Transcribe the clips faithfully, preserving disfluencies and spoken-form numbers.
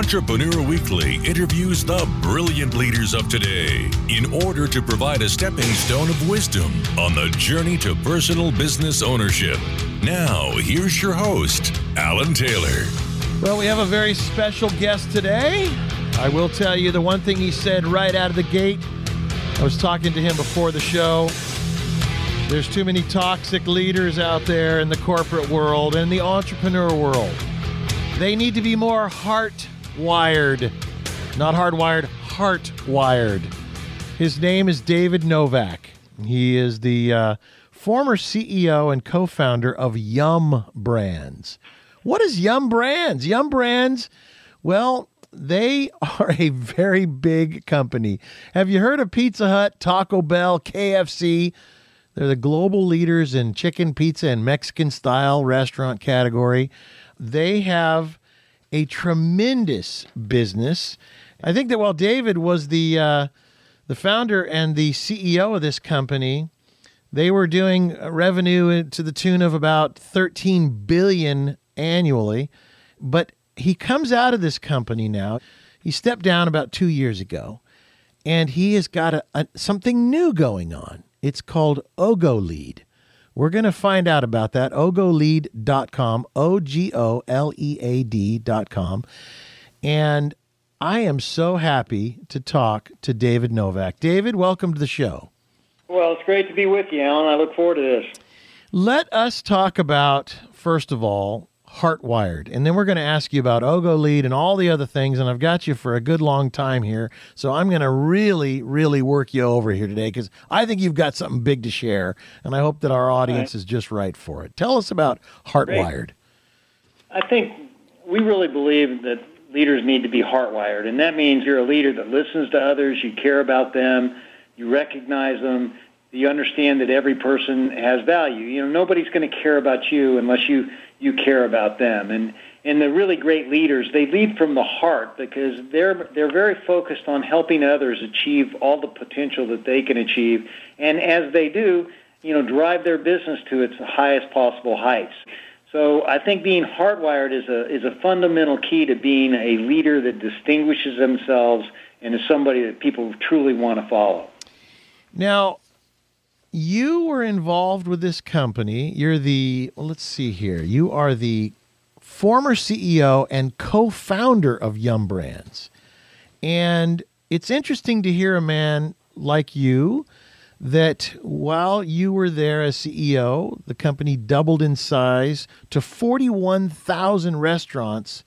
Entrepreneur Weekly interviews the brilliant leaders of today in order to provide a stepping stone of wisdom on the journey to personal business ownership. Now, here's your host, Alan Taylor. Well, we have a very special guest today. I will tell you the one thing he said right out of the gate. I was talking to him before the show. There's too many toxic leaders out there in the corporate world and the entrepreneur world. They need to be more heart-wired. Not hardwired, heart-wired. His name is David Novak. He is the uh, former C E O and co-founder of Yum Brands. What is Yum Brands? Yum Brands, well, they are a very big company. Have you heard of Pizza Hut, Taco Bell, K F C? They're the global leaders in chicken, pizza, and Mexican-style restaurant category. They have a tremendous business. I think that while David was the uh, the founder and the C E O of this company, they were doing revenue to the tune of about thirteen billion dollars annually. But he comes out of this company now. He stepped down about two years ago, and he has got a, a, something new going on. It's called Ogolead. We're going to find out about that, ogolead dot com, O G O L E A D dot com. And I am so happy to talk to David Novak. David, welcome to the show. Well, it's great to be with you, Alan. I look forward to this. Let us talk about, first of all, Heartwired. And then we're going to ask you about Ogolead and all the other things. And I've got you for a good long time here. So I'm going to really, really work you over here today because I think you've got something big to share. And I hope that our audience right. is just right for it. Tell us about Heartwired. Great. I think we really believe that leaders need to be heartwired. And that means you're a leader that listens to others, you care about them, you recognize them, you understand that every person has value. You know, nobody's going to care about you unless you, you care about them. And and the really great leaders, they lead from the heart because they're they're very focused on helping others achieve all the potential that they can achieve. And as they do, you know, drive their business to its highest possible heights. So I think being hardwired is a is a fundamental key to being a leader that distinguishes themselves and is somebody that people truly want to follow. Now, you were involved with this company. You're the, well, let's see here. You are the former C E O and co-founder of Yum Brands. And it's interesting to hear a man like you that while you were there as C E O, the company doubled in size to forty-one thousand restaurants.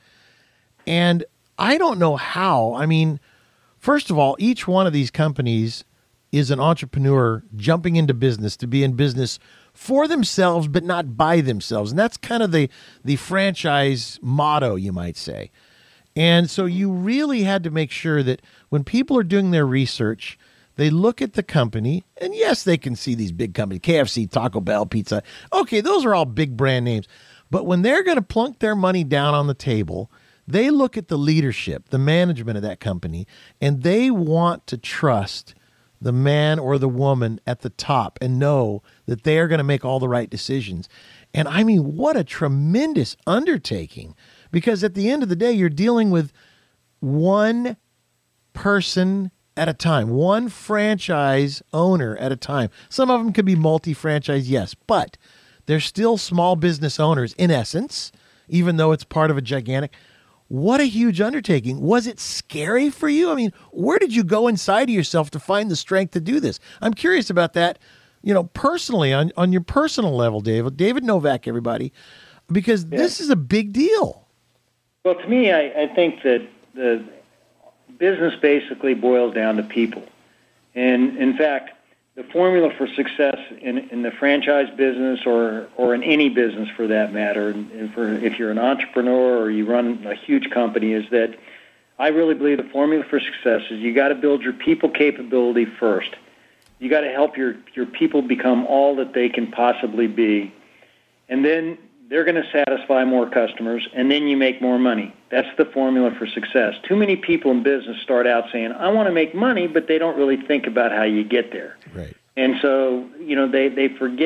And I don't know how. I mean, first of all, each one of these companies is an entrepreneur jumping into business to be in business for themselves, but not by themselves. And that's kind of the, the franchise motto, you might say. And so you really had to make sure that when people are doing their research, they look at the company, and yes, they can see these big companies, K F C, Taco Bell, Pizza. Okay, those are all big brand names. But when they're going to plunk their money down on the table, they look at the leadership, the management of that company, and they want to trust the man or the woman at the top and know that they are going to make all the right decisions. And I mean, what a tremendous undertaking, because at the end of the day, you're dealing with one person at a time, one franchise owner at a time. Some of them could be multi-franchise, yes, but they're still small business owners in essence, even though it's part of a gigantic. What a huge undertaking. Was it scary for you? I mean, where did you go inside of yourself to find the strength to do this? I'm curious about that, you know, personally, on, on your personal level, David. David Novak, everybody, because yeah. this is a big deal. Well, to me, I, I think that the business basically boils down to people. And, in fact, the formula for success in, in the franchise business or, or in any business for that matter, and for if you're an entrepreneur or you run a huge company, is that I really believe the formula for success is you got to build your people capability first. You got to help your, your people become all that they can possibly be. And then they're going to satisfy more customers, and then you make more money. That's the formula for success. Too many people in business start out saying, I want to make money, but they don't really think about how you get there. Right. And so, you know, they, they forget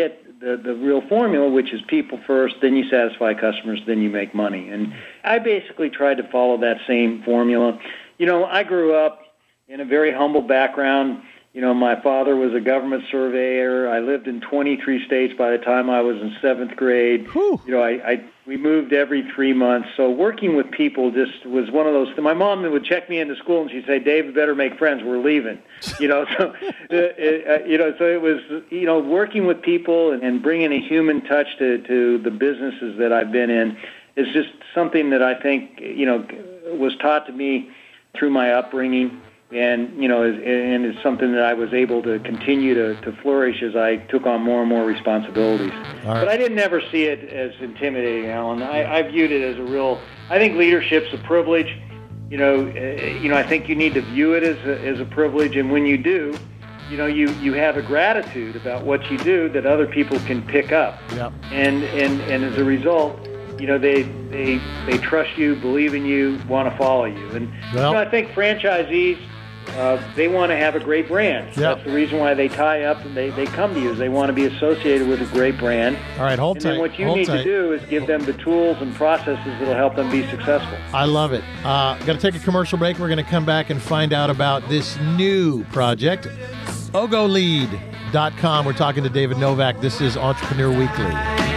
the, the real formula, which is people first, then you satisfy customers, then you make money. And I basically tried to follow that same formula. You know, I grew up in a very humble background. You know, my father was a government surveyor. I lived in twenty-three states by the time I was in seventh grade. Whew. You know, I, I we moved every three months. So working with people just was one of those. My mom would check me into school and she'd say, "Dave, you better make friends. We're leaving." You know, so it, it, you know, so it was you know working with people and, and bringing a human touch to to the businesses that I've been in is just something that I think you know was taught to me through my upbringing. And, you know, and it's something that I was able to continue to, to flourish as I took on more and more responsibilities. Right. But I didn't ever see it as intimidating, Alan. I, I viewed it as a real, I think leadership's a privilege. You know, uh, you know, I think you need to view it as a, as a privilege. And when you do, you know, you, you have a gratitude about what you do that other people can pick up. Yep. And, and, and as a result, you know, they, they, they trust you, believe in you, want to follow you. And, well, you know, I think franchisees, Uh, they want to have a great brand. Yep. That's the reason why they tie up and they, they come to you, is they want to be associated with a great brand. All right, hold and tight. then what you hold need tight. to do is give them the tools and processes that will help them be successful. I love it. Uh, got to take a commercial break. We're going to come back and find out about this new project, ogo lead dot com. We're talking to David Novak. This is Entrepreneur Weekly.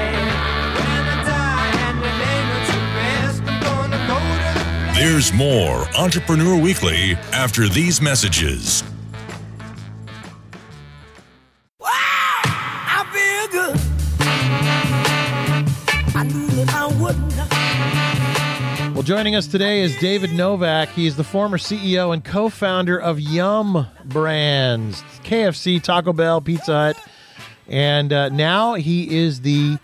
There's more Entrepreneur Weekly after these messages. Wow, I feel good. I knew that I wouldn't. Well, joining us today is David Novak. He is the former C E O and co-founder of Yum Brands, K F C, Taco Bell, Pizza Hut, and uh, now he is the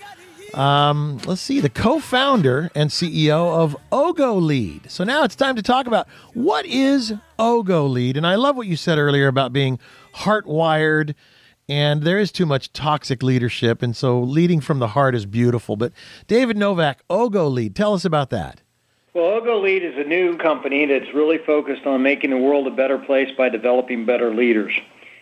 Um, let's see, the co-founder and C E O of Ogo Lead. So now it's time to talk about what is Ogo Lead. And I love what you said earlier about being heart-wired, and there is too much toxic leadership, and so leading from the heart is beautiful. But David Novak, Ogo Lead, tell us about that. Well, Ogo Lead is a new company that's really focused on making the world a better place by developing better leaders.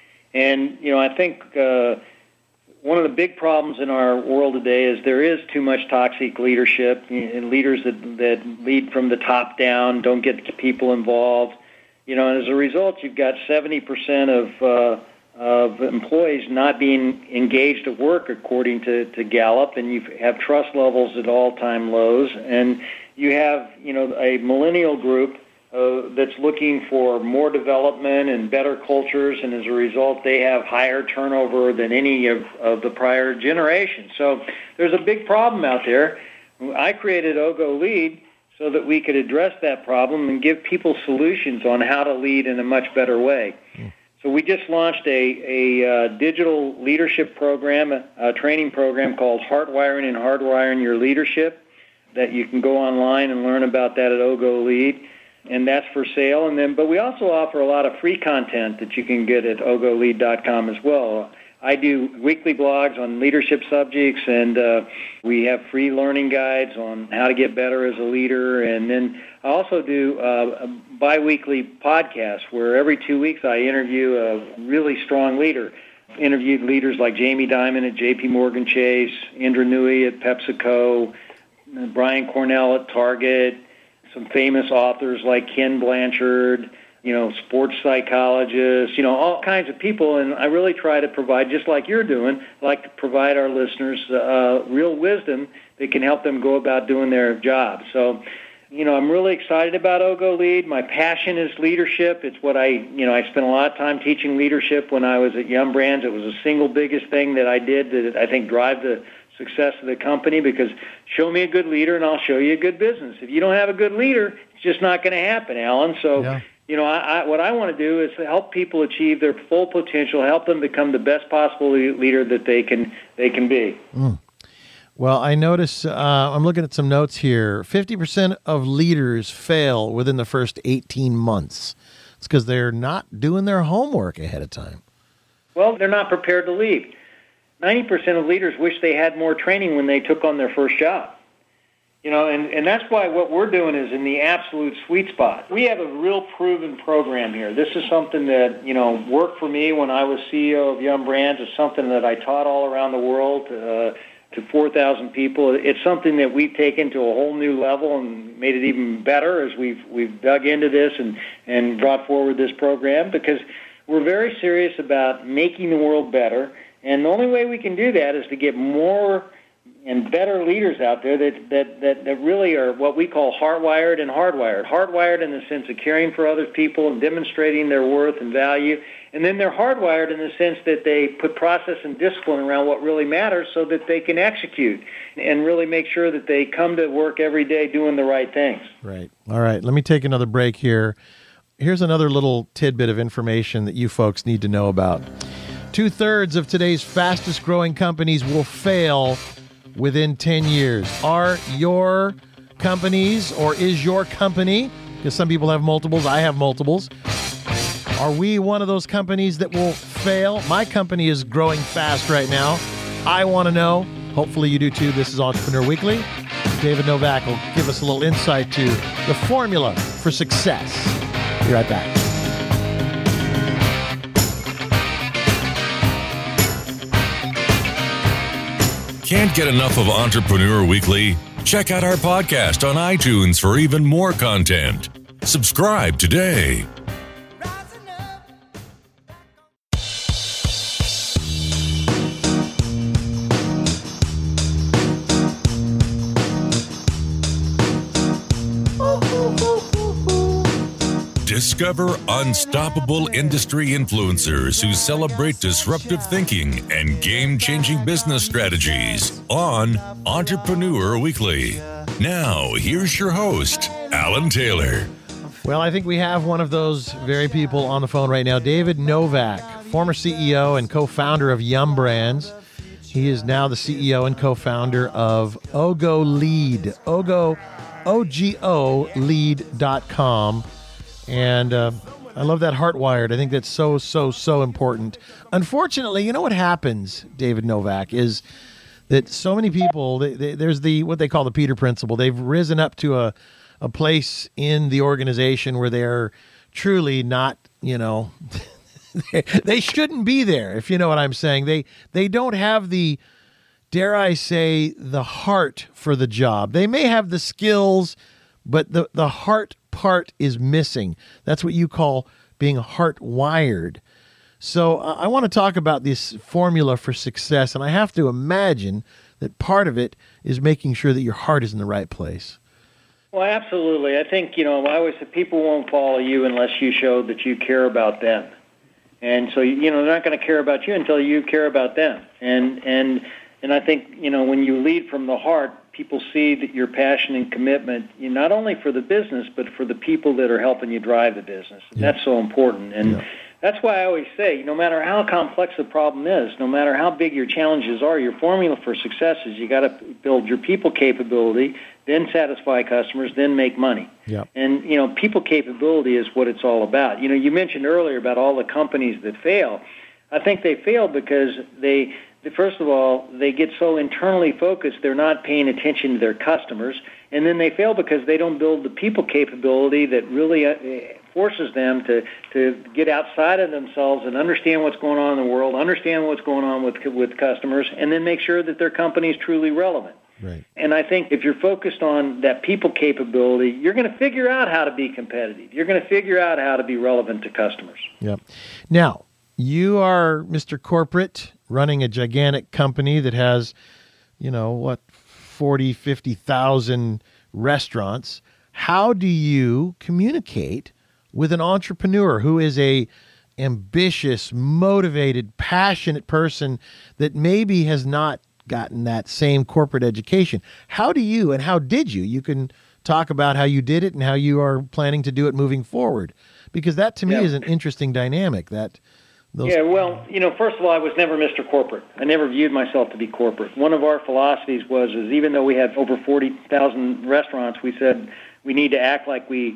And, you know, I think uh, one of the big problems in our world today is there is too much toxic leadership, and leaders that, that lead from the top down, don't get people involved. You know, and as a result, you've got seventy percent of uh, of employees not being engaged at work, according to, to Gallup, and you have trust levels at all-time lows. And you have, you know, a millennial group Uh, that's looking for more development and better cultures, and as a result, they have higher turnover than any of, of the prior generation. So there's a big problem out there. I created Ogo Lead so that we could address that problem and give people solutions on how to lead in a much better way. Mm. So we just launched a, a uh, digital leadership program, a, a training program called Heartwiring and Hardwiring Your Leadership, that you can go online and learn about that at Ogo Lead. And that's for sale. And then, but we also offer a lot of free content that you can get at ogo lead dot com as well. I do weekly blogs on leadership subjects, and uh, we have free learning guides on how to get better as a leader. And then I also do uh, a bi-weekly podcast where every two weeks I interview a really strong leader. I've interviewed leaders like Jamie Dimon at J P Morgan Chase, Indra Nooyi at PepsiCo, Brian Cornell at Target, some famous authors like Ken Blanchard, you know, sports psychologists, you know, all kinds of people. And I really try to provide, just like you're doing, I like to provide our listeners uh, real wisdom that can help them go about doing their job. So, you know, I'm really excited about Ogo Lead. My passion is leadership. It's what I, you know, I spent a lot of time teaching leadership when I was at Yum Brands. It was the single biggest thing that I did that I think drive the success of the company, because show me a good leader and I'll show you a good business. If you don't have a good leader, it's just not going to happen, Alan. So, yeah. you know, I, I, what I want to do is help people achieve their full potential, help them become the best possible leader that they can they can be. Mm. Well, I notice, uh, I'm looking at some notes here, fifty percent of leaders fail within the first eighteen months. It's because they're not doing their homework ahead of time. Well, they're not prepared to lead. ninety percent of leaders wish they had more training when they took on their first job. You know, and, and that's why what we're doing is in the absolute sweet spot. We have a real proven program here. This is something that, you know, worked for me when I was C E O of Yum Brands. It's something that I taught all around the world uh, to four thousand people. It's something that we've taken to a whole new level and made it even better as we've we've dug into this and, and brought forward this program, because we're very serious about making the world better. And the only way we can do that is to get more and better leaders out there that, that, that, that really are what we call heart-wired and hardwired. Hardwired in the sense of caring for other people and demonstrating their worth and value. And then they're hardwired in the sense that they put process and discipline around what really matters so that they can execute and really make sure that they come to work every day doing the right things. Right. All right. Let me take another break here. Here's another little tidbit of information that you folks need to know about. Two-thirds of today's fastest-growing companies will fail within ten years. Are your companies, or is your company, because some people have multiples, I have multiples, are we one of those companies that will fail? My company is growing fast right now. I want to know. Hopefully you do too. This is Entrepreneur Weekly. David Novak will give us a little insight to the formula for success. Be right back. Can't get enough of Entrepreneur Weekly? Check out our podcast on iTunes for even more content. Subscribe today. Discover unstoppable industry influencers who celebrate disruptive thinking and game-changing business strategies on Entrepreneur Weekly. Now, here's your host, Alan Taylor. Well, I think we have one of those very people on the phone right now, David Novak, former C E O and co-founder of Yum Brands. He is now the C E O and co-founder of Ogo Lead, Ogo, O G O lead dot com. And uh, I love that heart-wired. I think that's so, so, so important. Unfortunately, you know what happens, David Novak, is that so many people, they, they, there's the what they call the Peter Principle. They've risen up to a, a place in the organization where they're truly not, you know, they, they shouldn't be there, if you know what I'm saying. They they don't have the, dare I say, the heart for the job. They may have the skills, but the, the heart part is missing. That's what you call being heart-wired. So uh, I want to talk about this formula for success, and I have to imagine that part of it is making sure that your heart is in the right place. Well, absolutely. I think, you know, I always say people won't follow you unless you show that you care about them. And so, you know, they're not going to care about you until you care about them. And and and I think, you know, when you lead from the heart, people see that your passion and commitment, you know, not only for the business, but for the people that are helping you drive the business. And yeah. That's so important. And yeah. That's why I always say, no matter how complex the problem is, no matter how big your challenges are, your formula for success is you got to build your people capability, then satisfy customers, then make money. Yeah. And, you know, people capability is what it's all about. You know, you mentioned earlier about all the companies that fail. I think they fail because they... First of all, they get so internally focused, they're not paying attention to their customers, and then they fail because they don't build the people capability that really uh, forces them to, to get outside of themselves and understand what's going on in the world, understand what's going on with with customers, and then make sure that their company is truly relevant. Right. And I think if you're focused on that people capability, you're going to figure out how to be competitive. You're going to figure out how to be relevant to customers. Yep. Now, you are Mister Corporate, running a gigantic company that has, you know, what, forty, fifty thousand restaurants. How do you communicate with an entrepreneur who is a ambitious, motivated, passionate person that maybe has not gotten that same corporate education? How do you, and how did you, you can talk about how you did it and how you are planning to do it moving forward, because that to me yeah. is an interesting dynamic. That Those yeah, well, you know, first of all, I was never Mister Corporate. I never viewed myself to be corporate. One of our philosophies was, is even though we had over forty thousand restaurants, we said we need to act like we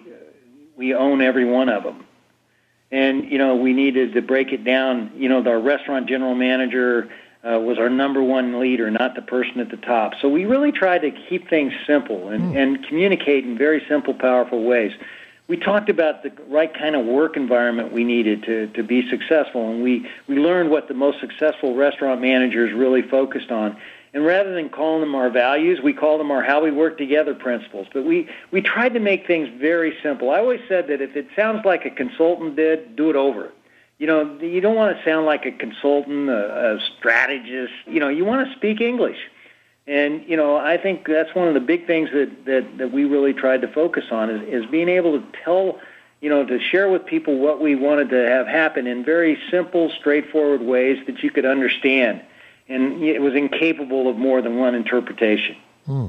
we own every one of them. And, you know, we needed to break it down. You know, our restaurant general manager uh, was our number one leader, not the person at the top. So we really tried to keep things simple and, mm. and communicate in very simple, powerful ways. We talked about the right kind of work environment we needed to, to be successful, and we, we learned what the most successful restaurant managers really focused on. And rather than calling them our values, we call them our how we work together principles. But we, we tried to make things very simple. I always said that if it sounds like a consultant did, do it over. You know, you don't want to sound like a consultant, a, a strategist. You know, you want to speak English. And, you know, I think that's one of the big things that, that, that we really tried to focus on is, is being able to tell, you know, to share with people what we wanted to have happen in very simple, straightforward ways that you could understand. And it was incapable of more than one interpretation. Hmm.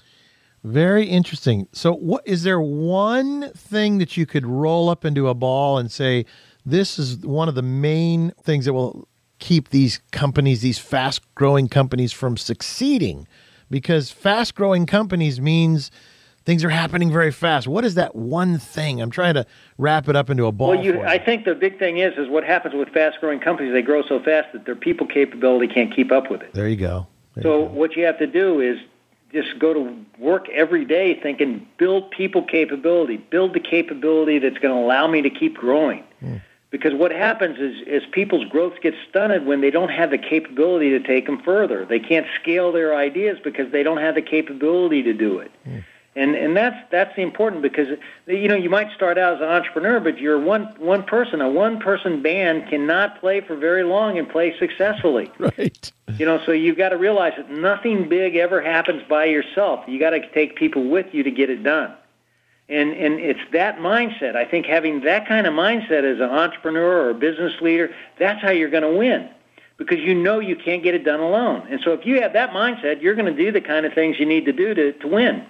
Very interesting. So what is there one thing that you could roll up into a ball and say, this is one of the main things that will keep these companies, these fast-growing companies from succeeding? Because fast-growing companies means things are happening very fast. What is that one thing? I'm trying to wrap it up into a ball. Well, you, for you. I think the big thing is, is what happens with fast-growing companies, they grow so fast that their people capability can't keep up with it. There you go. There so you go. What you have to do is just go to work every day thinking, build people capability, build the capability that's going to allow me to keep growing. Mm. Because what happens is, is people's growth gets stunted when they don't have the capability to take them further. They can't scale their ideas because they don't have the capability to do it. Mm. And and that's that's important because, you know, you might start out as an entrepreneur, but you're one one person. A one-person band cannot play for very long and play successfully. Right. You know, so you've got to realize that nothing big ever happens by yourself. You got to take people with you to get it done. And and it's that mindset. I think having that kind of mindset as an entrepreneur or a business leader, that's how you're going to win. Because you know you can't get it done alone. And so if you have that mindset, you're going to do the kind of things you need to do to, to win.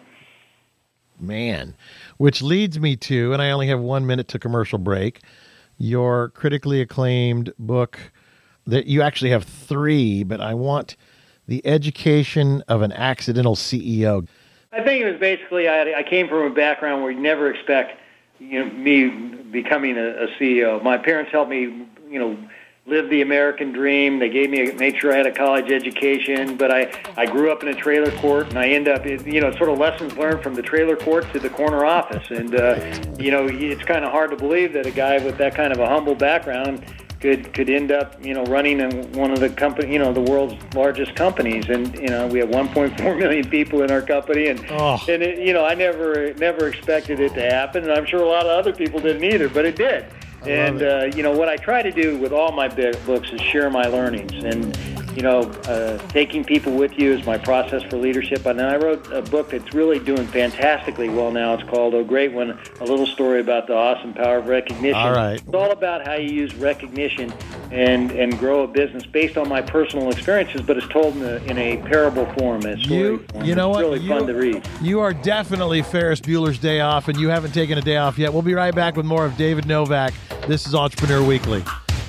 Man, which leads me to, and I only have one minute to commercial break, your critically acclaimed book that you actually have three, but I want The Education of an Accidental C E O. I think it was basically, I, I came from a background where you never expect, you know, me becoming a, a C E O. My parents helped me, you know, live the American dream. They gave me, a, made sure I had a college education, but I, I grew up in a trailer court, and I end up, you know, sort of lessons learned from the trailer court to the corner office. And, uh, you know, it's kind of hard to believe that a guy with that kind of a humble background could could end up, you know, running in one of the company, you know, the world's largest companies. And, you know, we have one point four million people in our company, and oh. and it, you know, I never never expected it to happen, and I'm sure a lot of other people didn't either, but it did. And uh, you know, what I try to do with all my books is share my learnings, and you know, uh, taking people with you is my process for leadership. And then I wrote a book that's really doing fantastically well now. It's called Oh Great One, a little story about the awesome power of recognition. All right. It's all about how you use recognition and and grow a business based on my personal experiences, but it's told in a, in a parable form, a story you, form. You know it's what? really you, fun to read. You are definitely Ferris Bueller's Day Off, and you haven't taken a day off yet. We'll be right back with more of David Novak. This is Entrepreneur Weekly.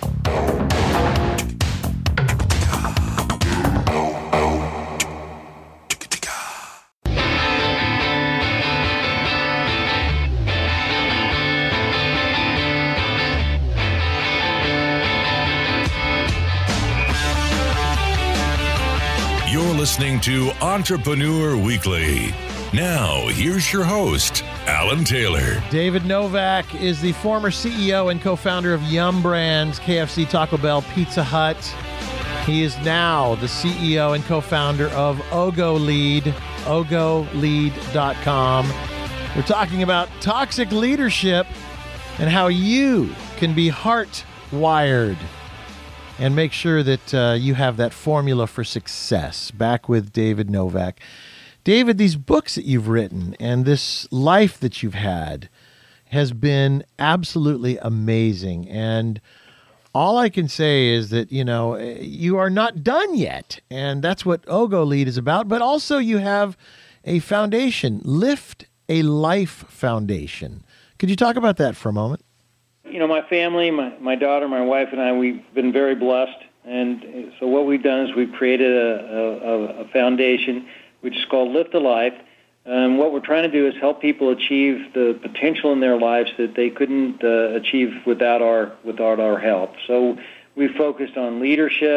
You're listening to Entrepreneur Weekly. Now, here's your host, Alan Taylor. David Novak is the former C E O and co-founder of Yum Brands, K F C, Taco Bell, Pizza Hut. He is now the C E O and co-founder of OgoLead, ogo lead dot com. We're talking about toxic leadership and how you can be heart-wired and make sure that uh, you have that formula for success. Back with David Novak. David, these books that you've written and this life that you've had has been absolutely amazing. And all I can say is that, you know, you are not done yet. And that's what OgoLead is about. But also you have a foundation, Lift a Life Foundation. Could you talk about that for a moment? You know, my family, my, my daughter, my wife, and I, we've been very blessed. And so what we've done is we've created a, a, a foundation which is called Lift a Life. And what we're trying to do is help people achieve the potential in their lives that they couldn't uh, achieve without our without our help. So we focused on leadership,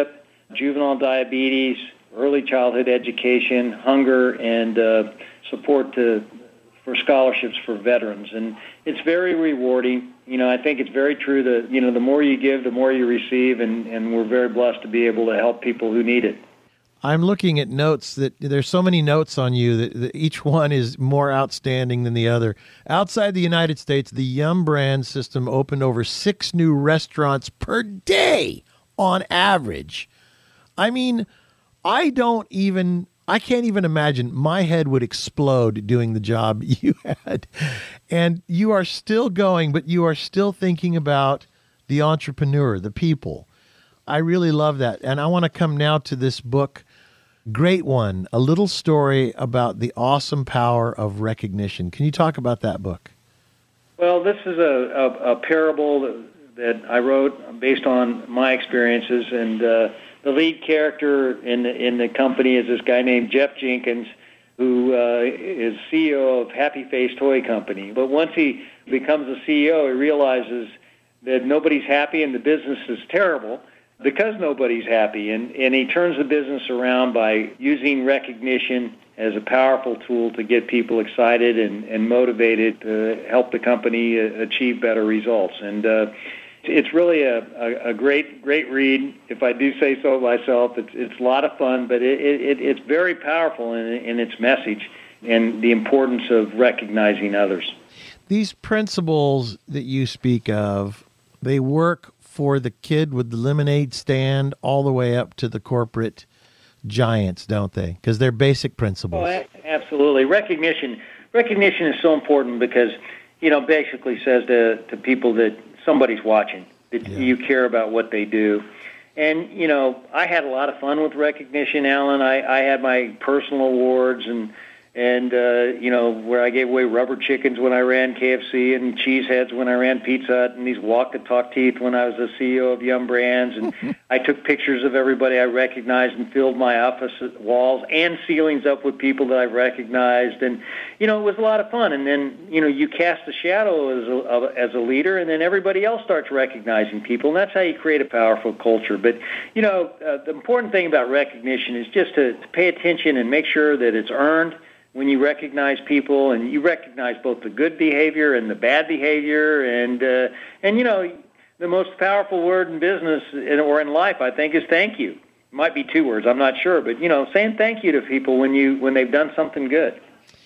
juvenile diabetes, early childhood education, hunger, and uh, support to, for scholarships for veterans. And it's very rewarding. You know, I think it's very true that, you know, the more you give, the more you receive, and, and we're very blessed to be able to help people who need it. I'm looking at notes that there's so many notes on you that, that each one is more outstanding than the other. Outside the United States, the Yum brand system opened over six new restaurants per day on average. I mean, I don't even, I can't even imagine. My head would explode doing the job you had. And you are still going, but you are still thinking about the entrepreneur, the people. I really love that. And I want to come now to this book, Great One, a little story about the awesome power of recognition. Can you talk about that book? Well, this is a, a, a parable that, that I wrote based on my experiences, and uh, the lead character in the, in the company is this guy named Jeff Jenkins, who uh, is C E O of Happy Face Toy Company. But once he becomes a C E O, he realizes that nobody's happy and the business is terrible because nobody's happy. And, and he turns the business around by using recognition as a powerful tool to get people excited and, and motivated to help the company achieve better results. And uh, it's really a, a, a great, great read, if I do say so myself. It's, it's a lot of fun, but it, it, it's very powerful in, in its message and the importance of recognizing others. These principles that you speak of, they work for the kid with the lemonade stand all the way up to the corporate giants, don't they? Because they're basic principles. Oh, absolutely. Recognition recognition is so important because, you know, basically says to, to people that somebody's watching, that yeah. you care about what they do. And, you know, I had a lot of fun with recognition, Alan. I, I had my personal awards and, and uh, you know, where I gave away rubber chickens when I ran K F C and cheese heads when I ran Pizza Hut and these walk-the-talk teeth when I was the C E O of Yum Brands. And I took pictures of everybody I recognized and filled my office walls and ceilings up with people that I recognized. And, you know, it was a lot of fun. And then, you know, you cast a shadow as a, as a leader, and then everybody else starts recognizing people. And that's how you create a powerful culture. But, you know, uh, the important thing about recognition is just to, to pay attention and make sure that it's earned when you recognize people, and you recognize both the good behavior and the bad behavior. And, uh, and you know, the most powerful word in business or in life, I think, is thank you. It might be two words, I'm not sure. But, you know, saying thank you to people when you when they've done something good.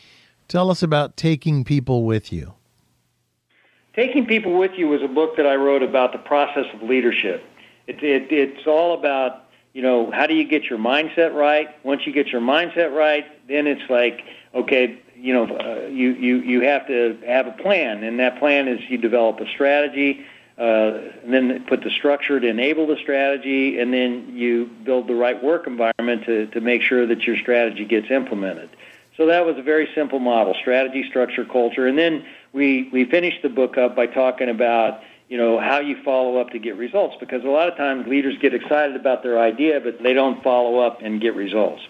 Tell us about Taking People With You. Taking People With You was a book that I wrote about the process of leadership. It, it, it's all about, you know, how do you get your mindset right? Once you get your mindset right, then it's like, okay, you know, uh, you, you, you have to have a plan, and that plan is you develop a strategy, uh, and then put the structure to enable the strategy, and then you build the right work environment to, to make sure that your strategy gets implemented. So that was a very simple model, strategy, structure, culture. And then we, we finished the book up by talking about, you know, how you follow up to get results, because a lot of times leaders get excited about their idea, but they don't follow up and get results.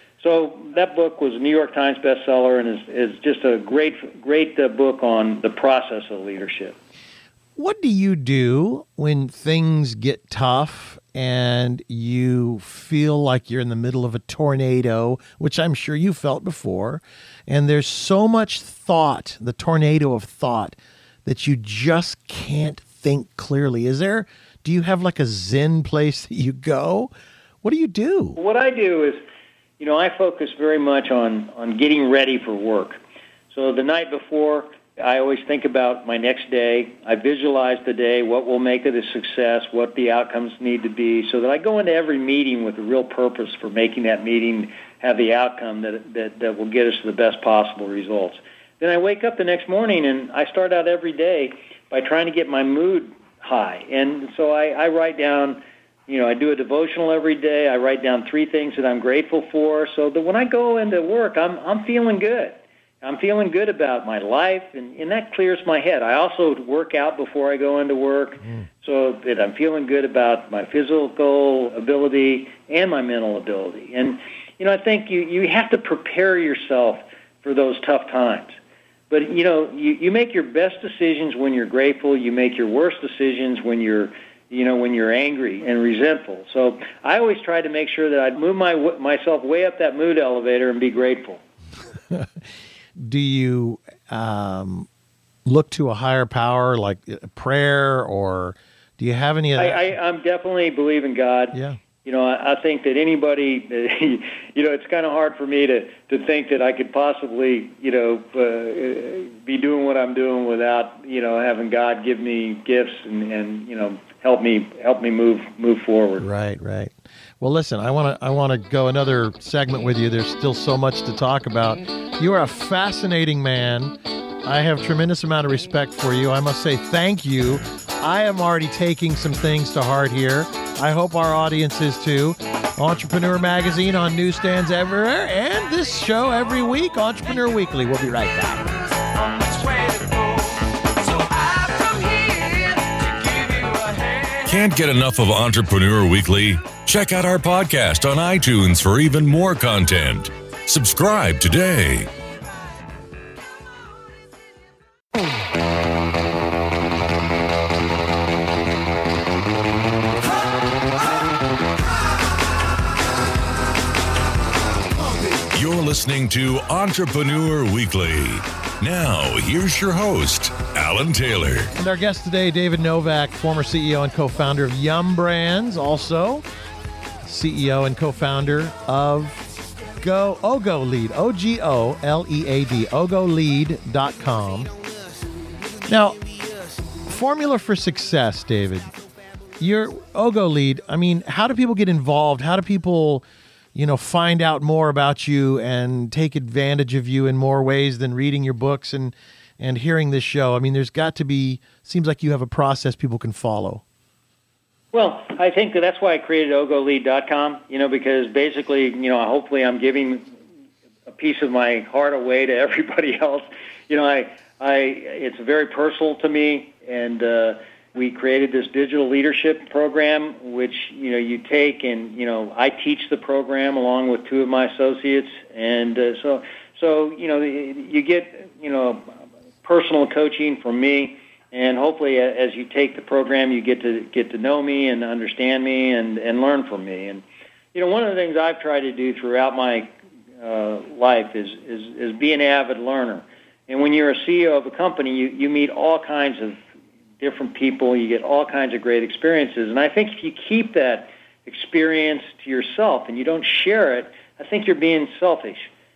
So that book was a New York Times bestseller and is, is just a great, great uh, book on the process of leadership. What do you do when things get tough and you feel like you're in the middle of a tornado, which I'm sure you felt before, and there's so much thought, the tornado of thought, that you just can't think clearly? Is there, do you have like a Zen place that you go? What do you do? What I do is, you know, I focus very much on, on getting ready for work. So the night before, I always think about my next day. I visualize the day, what will make it a success, what the outcomes need to be, so that I go into every meeting with a real purpose for making that meeting have the outcome that, that, that will get us to the best possible results. Then I wake up the next morning and I start out every day by trying to get my mood high. And so I, I write down, you know, I do a devotional every day. I write down three things that I'm grateful for, so that when I go into work, I'm I'm feeling good. I'm feeling good about my life, and, and that clears my head. I also work out before I go into work, mm. so that I'm feeling good about my physical ability and my mental ability. And, you know, I think you, you have to prepare yourself for those tough times. But, you know, you, you make your best decisions when you're grateful. You make your worst decisions when you're you know, when you're angry and resentful. So I always try to make sure that I move my myself way up that mood elevator and be grateful. Do you um, look to a higher power, like prayer, or do you have any of that? I, I, I'm definitely believe in God. Yeah. You know, I, I think that anybody, you know, it's kind of hard for me to, to think that I could possibly, you know, uh, be doing what I'm doing without, you know, having God give me gifts and, and you know, help me help me move move forward. Right, right. Well, listen, I want to I want to go another segment with you. There's still so much to talk about. You are a fascinating man. I have tremendous amount of respect for you. I must say thank you. I am already taking some things to heart here. I hope our audience is too. Entrepreneur Magazine on newsstands everywhere, and this show every week, Entrepreneur Weekly. We'll be right back. Can't get enough of Entrepreneur Weekly? Check out our podcast on iTunes for even more content. Subscribe today. You're listening to Entrepreneur Weekly. Now, here's your host, Alan Taylor. And our guest today, David Novak, former C E O and co-founder of Yum Brands, also C E O and co-founder of Go OgoLead, O G O L E A D, ogo lead dot com. Now, formula for success, David. Your OgoLead, I mean, how do people get involved? How do people, you know, find out more about you and take advantage of you in more ways than reading your books and, and hearing this show? I mean, there's got to be, seems like you have a process people can follow. Well, I think that that's why I created ogo lead dot com, you know, because basically, you know, hopefully I'm giving a piece of my heart away to everybody else. You know, I, I, it's very personal to me, and uh, we created this digital leadership program, which, you know, you take and, you know, I teach the program along with two of my associates. And uh, so, so, you know, you get, you know, personal coaching from me. And hopefully as you take the program, you get to get to know me and understand me and, and learn from me. And, you know, one of the things I've tried to do throughout my uh, life is, is, is be an avid learner. And when you're a C E O of a company, you, you meet all kinds of different people, you get all kinds of great experiences. And I think if you keep that experience to yourself and you don't share it, I think you're being selfish.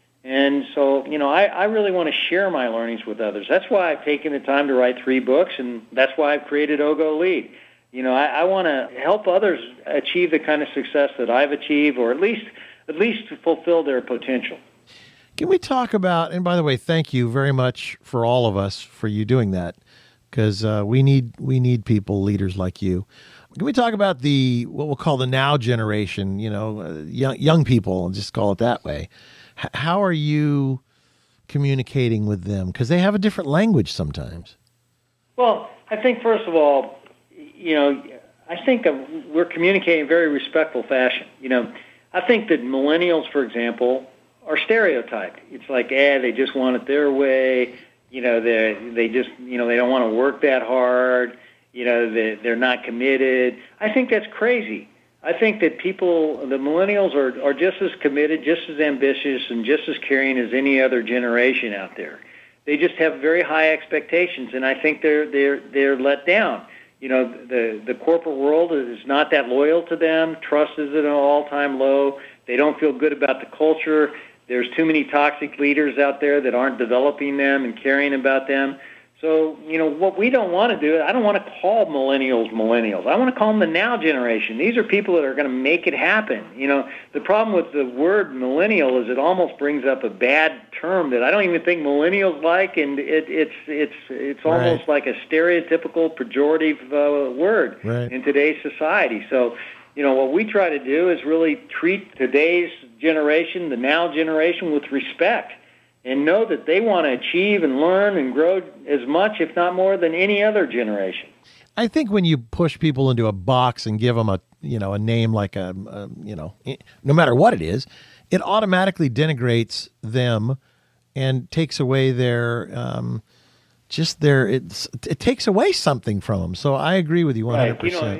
And so, you know, I, I really want to share my learnings with others. That's why I've taken the time to write three books, and that's why I've created OgoLead. You know, I, I want to help others achieve the kind of success that I've achieved, or at least at least fulfill their potential. Can we talk about, and by the way, thank you very much for all of us for you doing that, because uh, we need we need people, leaders like you. Can we talk about the, what we'll call the now generation, you know, uh, young, young people, and just call it that way. H- how are you communicating with them? Because they have a different language sometimes. Well, I think, first of all, you know, I think of, we're communicating in a very respectful fashion. You know, I think that millennials, for example, are stereotyped. It's like, eh, they just want it their way. You know, they they just, you know, they don't want to work that hard. You know, they, they're not committed. I think that's crazy. I think that people, the millennials, are, are just as committed, just as ambitious, and just as caring as any other generation out there. They just have very high expectations, and I think they're they're they're let down. You know, the the corporate world is not that loyal to them. Trust is at an all-time low. They don't feel good about the culture. There's too many toxic leaders out there that aren't developing them and caring about them. So, you know, what we don't want to do, I don't want to call millennials millennials. I want to call them the now generation. These are people that are going to make it happen. You know, the problem with the word millennial is it almost brings up a bad term that I don't even think millennials like, and it, it's it's it's almost right. like a stereotypical pejorative uh, word right. in today's society. So, you know, what we try to do is really treat today's generation, the now generation, with respect, and know that they want to achieve and learn and grow as much, if not more, than any other generation. I think when you push people into a box and give them a, you know, a name like a, a you know, no matter what it is, it automatically denigrates them and takes away their, um, just their, it's, it takes away something from them. So I agree with you one hundred percent. Right. You know,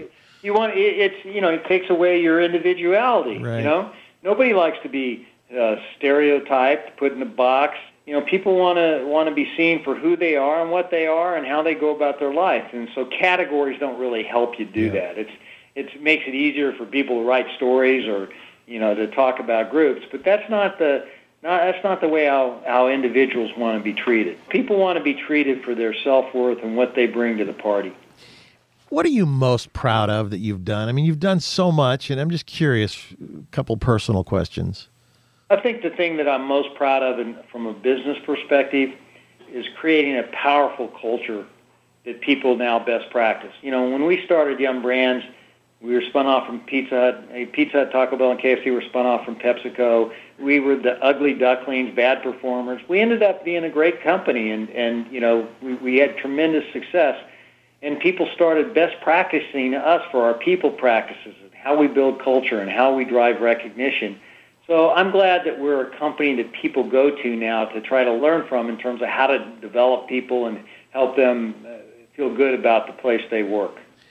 You want it, it's you know it takes away your individuality. Right. You know, nobody likes to be uh, stereotyped, put in a box. You know, people want to want to be seen for who they are and what they are and how they go about their life. And so categories don't really help you do Yeah. that. It's it makes it easier for people to write stories or you know to talk about groups, but that's not the not, that's not the way how, how individuals want to be treated. People want to be treated for their self-worth and what they bring to the party. What are you most proud of that you've done? I mean, you've done so much, and I'm just curious, a couple personal questions. I think the thing that I'm most proud of in, from a business perspective is creating a powerful culture that people now best practice. You know, when we started Yum Brands, we were spun off from Pizza Hut. Pizza Hut, Taco Bell, and K F C were spun off from PepsiCo. We were the ugly ducklings, bad performers. We ended up being a great company, and, and you know, we, we had tremendous success. And people started best practicing us for our people practices, and how we build culture and how we drive recognition. So I'm glad that we're a company that people go to now to try to learn from in terms of how to develop people and help them uh, feel good about the place they work.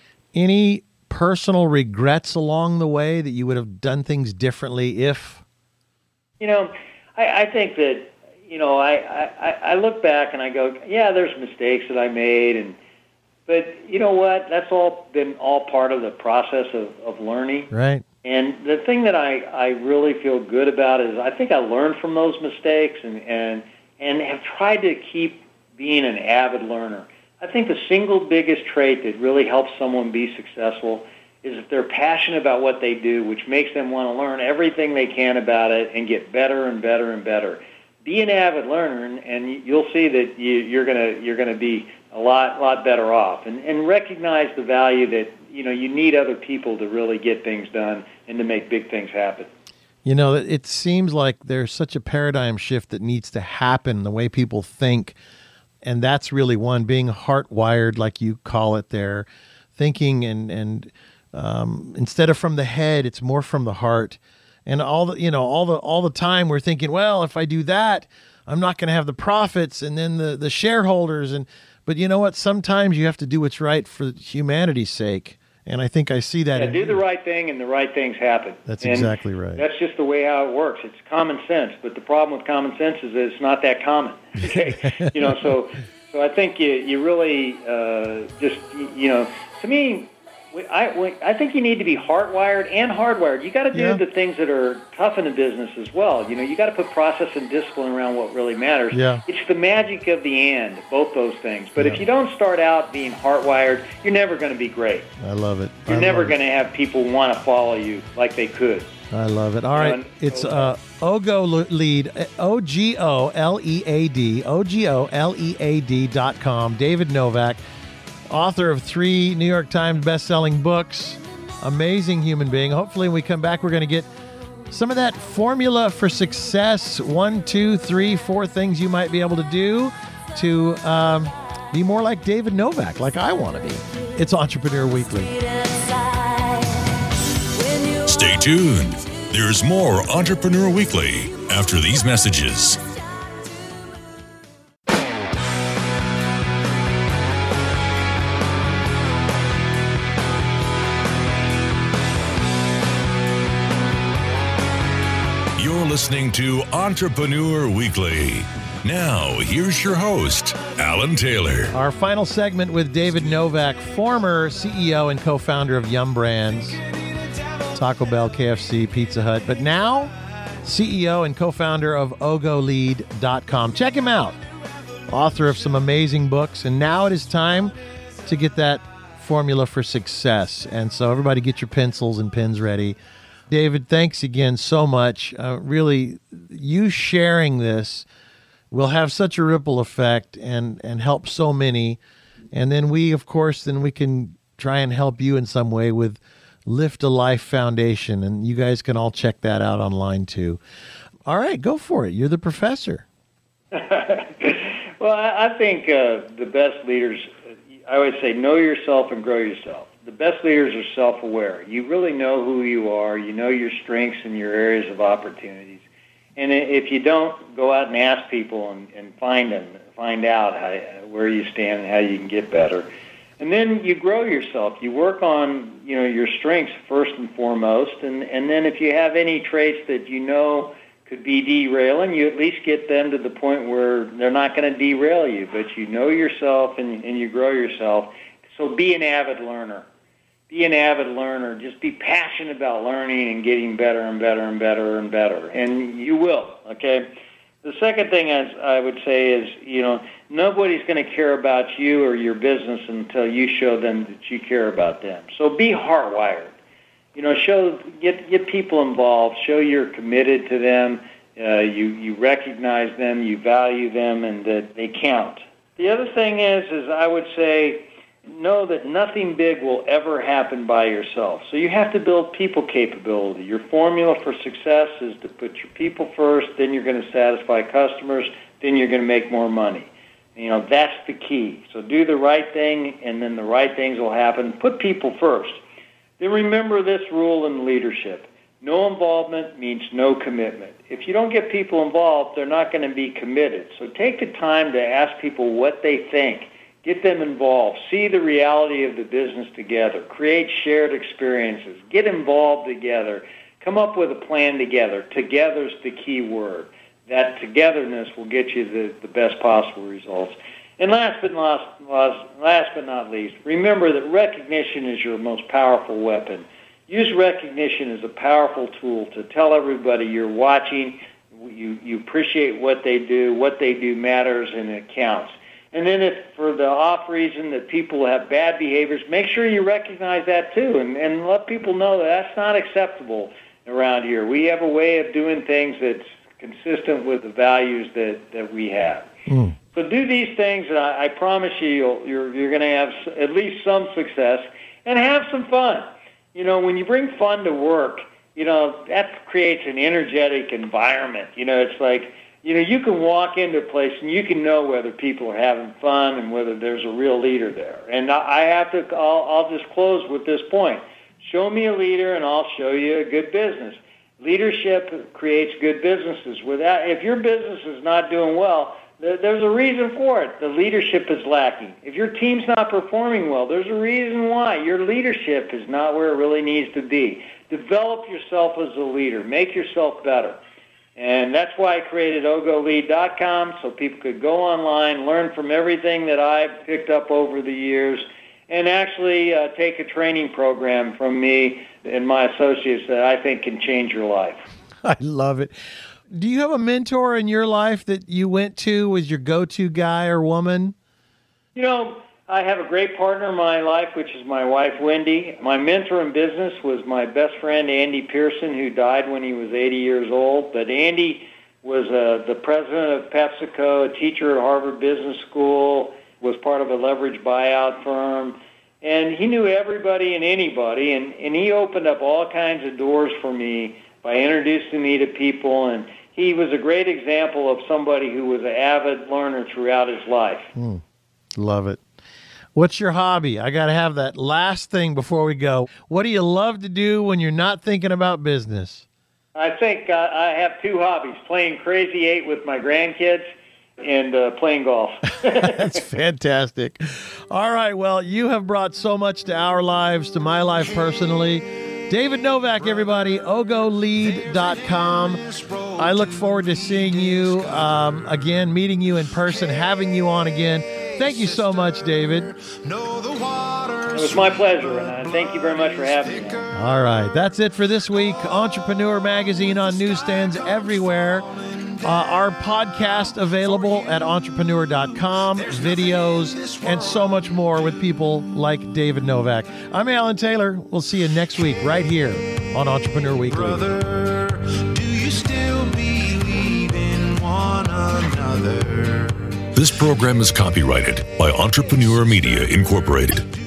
Any personal regrets along the way that you would have done things differently if? You know, I, I think that, you know, I, I, I look back and I go, yeah, there's mistakes that I made, and but you know what? That's all been all part of the process of, of learning. Right. And the thing that I, I really feel good about is I think I learned from those mistakes and, and, and have tried to keep being an avid learner. I think the single biggest trait that really helps someone be successful is if they're passionate about what they do, which makes them want to learn everything they can about it and get better and better and better. Be an avid learner, and, and you'll see that you, you're gonna you're gonna be a lot lot better off. And, and recognize the value that you know you need other people to really get things done and to make big things happen. You know, it seems like there's such a paradigm shift that needs to happen, the way people think. And that's really one, being heart-wired, like you call it there, thinking and, and um, instead of from the head, it's more from the heart. And all the, you know, all the, all the time we're thinking, well, if I do that, I'm not going to have the profits and then the, the shareholders. And, but you know what? Sometimes you have to do what's right for humanity's sake. And I think I see that. Yeah, in do you. the right thing and the right things happen. That's and exactly right. That's just the way how it works. It's common sense, but the problem with common sense is that it's not that common. Okay, you know, so so I think you you really uh, just you know, to me, I I think you need to be heart-wired and hardwired. You got to do Yeah. the things that are tough in the business as well. You know, you got to put process and discipline around what really matters. Yeah. It's the magic of the and, both those things. But Yeah. if you don't start out being heart-wired, you're never going to be great. I love it. You're I never love it. going to have people want to follow you like they could. I love it. All You know, right. and- It's uh, Ogo Lead, O G O L E A D, O G O L E A D dot com. David Novak, author of three New York Times best-selling books. Amazing human being. Hopefully when we come back, we're going to get some of that formula for success. One, two, three, four things you might be able to do to um, be more like David Novak, like I want to be. It's Entrepreneur Weekly. Stay tuned. There's more Entrepreneur Weekly after these messages. You're listening to Entrepreneur Weekly. Now, here's your host, Alan Taylor. Our final segment with David Novak, former C E O and co-founder of Yum Brands, Taco Bell, K F C, Pizza Hut, but now C E O and co-founder of Ogo Lead dot com. Check him out. Author of some amazing books, and now it is time to get that formula for success. And so everybody get your pencils and pens ready. David, thanks again so much. Uh, really, you sharing this will have such a ripple effect and, and help so many. And then we, of course, then we can try and help you in some way with Lift a Life Foundation. And you guys can all check that out online too. All right, go for it. You're the professor. Well, I I think uh, the best leaders, I would say, know yourself and grow yourself. The best leaders are self-aware. You really know who you are. You know your strengths and your areas of opportunities. And if you don't, go out and ask people and, and find them, find out how, where you stand and how you can get better. And then you grow yourself. You work on, you know, your strengths first and foremost, and, and then if you have any traits that you know could be derailing, you at least get them to the point where they're not going to derail you, but you know yourself and, and you grow yourself. So be an avid learner. Be an avid learner. Just be passionate about learning and getting better and better and better and better, and you will, okay? The second thing is, I would say is, you know, nobody's going to care about you or your business until you show them that you care about them. So be heart-wired. You know, show get get people involved. Show you're committed to them. Uh, you you recognize them. You value them, and that they count. The other thing is, is I would say, know that nothing big will ever happen by yourself. So you have to build people capability. Your formula for success is to put your people first, then you're going to satisfy customers, then you're going to make more money. You know, that's the key. So do the right thing, and then the right things will happen. Put people first. Then remember this rule in leadership. No involvement means no commitment. If you don't get people involved, they're not going to be committed. So take the time to ask people what they think. Get them involved. See the reality of the business together. Create shared experiences. Get involved together. Come up with a plan together. Together's the key word. That togetherness will get you the, the best possible results. And last but not last, last but not least, remember that recognition is your most powerful weapon. Use recognition as a powerful tool to tell everybody you're watching, you, you appreciate what they do, what they do matters, and it counts. And then if for the off reason that people have bad behaviors, make sure you recognize that too, and, and let people know that that's not acceptable around here. We have a way of doing things that's consistent with the values that, that we have. Mm. So do these things, and I, I promise you you'll, you're, you're going to have at least some success, and have some fun. You know, when you bring fun to work, you know, that creates an energetic environment. You know, it's like, you know, you can walk into a place and you can know whether people are having fun and whether there's a real leader there. And I have to, I'll, I'll just close with this point. Show me a leader and I'll show you a good business. Leadership creates good businesses. Without, if your business is not doing well, there, there's a reason for it. The leadership is lacking. If your team's not performing well, there's a reason why. Your leadership is not where it really needs to be. Develop yourself as a leader. Make yourself better. And that's why I created O G O Lead dot com, so people could go online, learn from everything that I've picked up over the years, and actually uh, take a training program from me and my associates that I think can change your life. I love it. Do you have a mentor in your life that you went to, was your go-to guy or woman? You know, I have a great partner in my life, which is my wife, Wendy. My mentor in business was my best friend, Andy Pearson, who died when he was eighty years old. But Andy was uh, the president of PepsiCo, a teacher at Harvard Business School, was part of a leveraged buyout firm. And he knew everybody and anybody, and, and he opened up all kinds of doors for me by introducing me to people. And he was a great example of somebody who was an avid learner throughout his life. Mm, love it. What's your hobby? I got to have that last thing before we go. What do you love to do when you're not thinking about business? I think uh, I have two hobbies, playing Crazy Eight with my grandkids and uh, playing golf. That's fantastic. All right, well, you have brought so much to our lives, to my life personally. David Novak, everybody, O G O Lead dot com. I look forward to seeing you um, again, meeting you in person, having you on again. Thank you so much, David. It was my pleasure, and thank you very much for having me. All right, that's it for this week. Entrepreneur Magazine on newsstands everywhere. Uh, our podcast available at entrepreneur dot com, videos, and so much more with people like David Novak. I'm Alan Taylor. We'll see you next week right here on Entrepreneur Weekly. Brother, do you still believe in one another? This program is copyrighted by Entrepreneur Media, Incorporated.